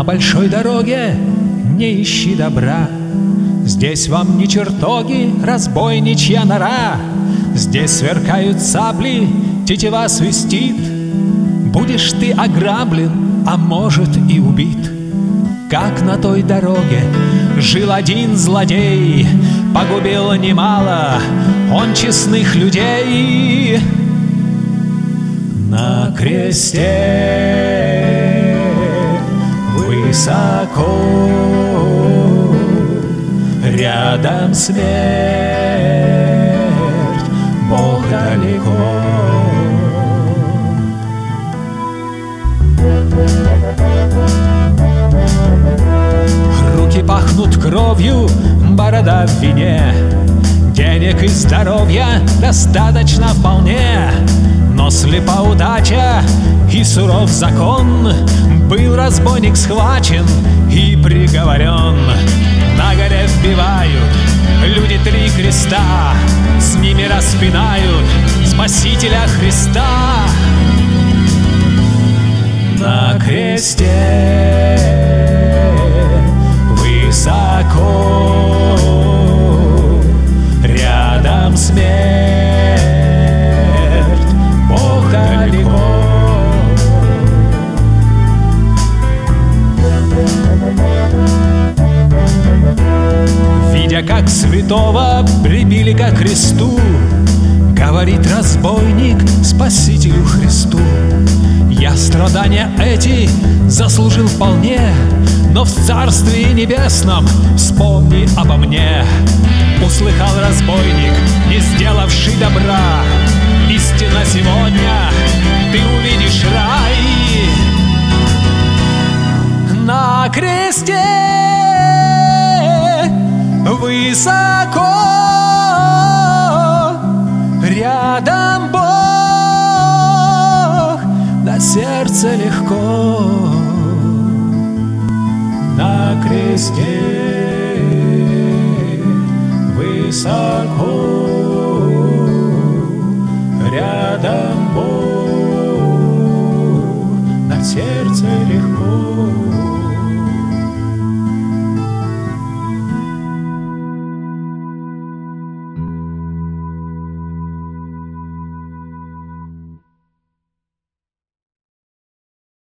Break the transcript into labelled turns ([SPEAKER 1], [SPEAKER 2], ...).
[SPEAKER 1] большой дороге не ищи добра. Здесь вам не чертоги, разбойничья нора. Здесь сверкают сабли, тетива свистит. Будешь ты ограблен, а может и убит. Как на той дороге жил один злодей, погубил немало он честных людей. На кресте высоко, рядом смерть, Бог далеко. Руки пахнут кровью, борода в вине. Денег и здоровья достаточно вполне. Но слепа удача и суров закон. Был разбойник схвачен и приговорен. На горе вбивают люди 3 креста. С ними распинают Спасителя Христа. На кресте высоко, рядом смерть, Бог далеко. Видя, как святого прибили ко кресту, говорит разбойник Спасителю Христу: я страдания эти заслужил вполне, но в Царстве Небесном вспомни обо мне. Услыхал разбойник, не сделавший добра: истинно сегодня ты увидишь рай. На кресте высоко, рядом Бог, на сердце легко. На кресте высоко, рядом Бог, на сердце легко.